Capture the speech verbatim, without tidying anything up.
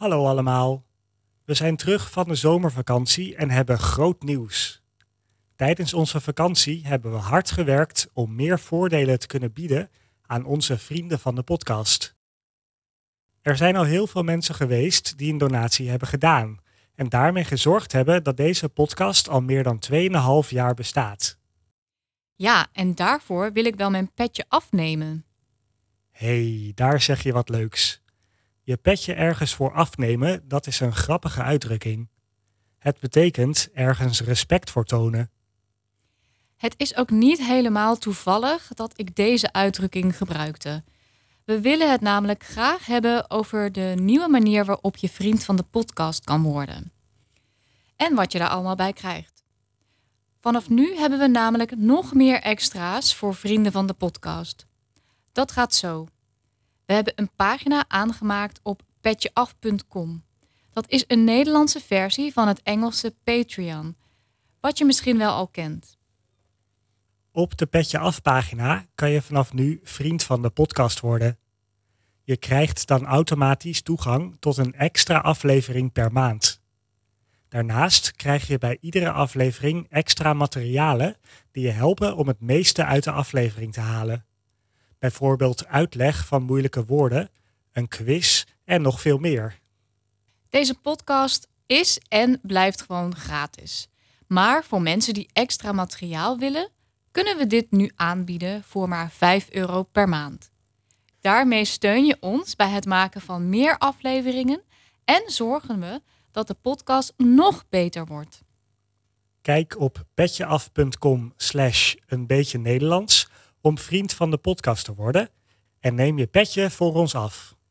Hallo allemaal. We zijn terug van de zomervakantie en hebben groot nieuws. Tijdens onze vakantie hebben we hard gewerkt om meer voordelen te kunnen bieden aan onze vrienden van de podcast. Er zijn al heel veel mensen geweest die een donatie hebben gedaan en daarmee gezorgd hebben dat deze podcast al meer dan twee en een half jaar bestaat. Ja, en daarvoor wil ik wel mijn petje afnemen. Hé, hey, daar zeg je wat leuks. Je petje ergens voor afnemen, dat is een grappige uitdrukking. Het betekent ergens respect voor tonen. Het is ook niet helemaal toevallig dat ik deze uitdrukking gebruikte. We willen het namelijk graag hebben over de nieuwe manier waarop je vriend van de podcast kan worden. En wat je daar allemaal bij krijgt. Vanaf nu hebben we namelijk nog meer extra's voor vrienden van de podcast. Dat gaat zo. We hebben een pagina aangemaakt op petjeaf punt com. Dat is een Nederlandse versie van het Engelse Patreon, wat je misschien wel al kent. Op de Petje Af pagina kan je vanaf nu vriend van de podcast worden. Je krijgt dan automatisch toegang tot een extra aflevering per maand. Daarnaast krijg je bij iedere aflevering extra materialen die je helpen om het meeste uit de aflevering te halen. Bijvoorbeeld uitleg van moeilijke woorden, een quiz en nog veel meer. Deze podcast is en blijft gewoon gratis. Maar voor mensen die extra materiaal willen, kunnen we dit nu aanbieden voor maar vijf euro per maand. Daarmee steun je ons bij het maken van meer afleveringen en zorgen we dat de podcast nog beter wordt. Kijk op petjeaf punt com slash een beetje Nederlands om vriend van de podcast te worden en neem je petje voor ons af.